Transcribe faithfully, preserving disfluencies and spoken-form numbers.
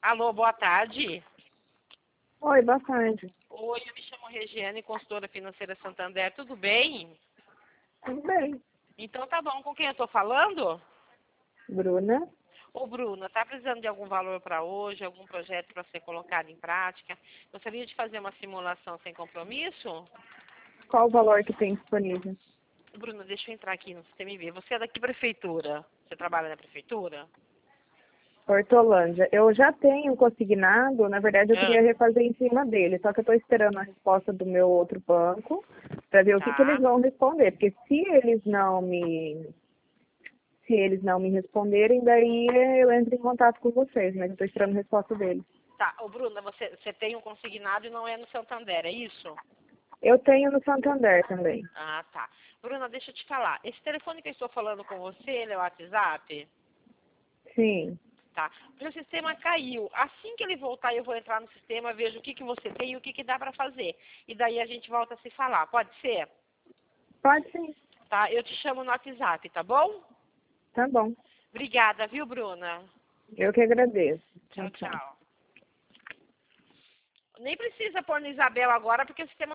Alô, boa tarde. Oi, boa tarde. Oi, eu me chamo Regiane, consultora financeira Santander. Tudo bem? Tudo bem. Então tá bom. Com quem eu estou falando? Bruna? Ô, Bruna, tá precisando de algum valor para hoje, algum projeto para ser colocado em prática? Gostaria de fazer uma simulação sem compromisso? Qual o valor que tem disponível? Bruna, deixa eu entrar aqui no sistema e ver. Você é daqui prefeitura? Você trabalha na prefeitura? Hortolândia. Eu já tenho consignado, na verdade eu Ah, queria refazer em cima dele, só que eu estou esperando a resposta do meu outro banco para ver o que, que eles tá. vão responder, porque se eles não me se eles não me responderem, daí eu entro em contato com vocês, mas eu estou esperando a resposta deles. Tá. Ô, Bruna, você, você tem um consignado e não é no Santander, é isso? Eu tenho no Santander também. Ah, tá. Bruna, deixa eu te falar. Esse telefone que eu estou falando com você, ele é o WhatsApp? Sim, Tá. Meu sistema caiu. Assim que ele voltar, eu vou entrar no sistema, vejo o que, que você tem e o que, que dá para fazer. E daí a gente volta a se falar. Pode ser? pode sim. Tá? Eu te chamo no WhatsApp, tá bom? Tá bom. Obrigada, viu, Bruna? Eu que agradeço. Tchau, Tchau, tchau. tchau. Nem precisa pôr no Isabel agora, porque o sistema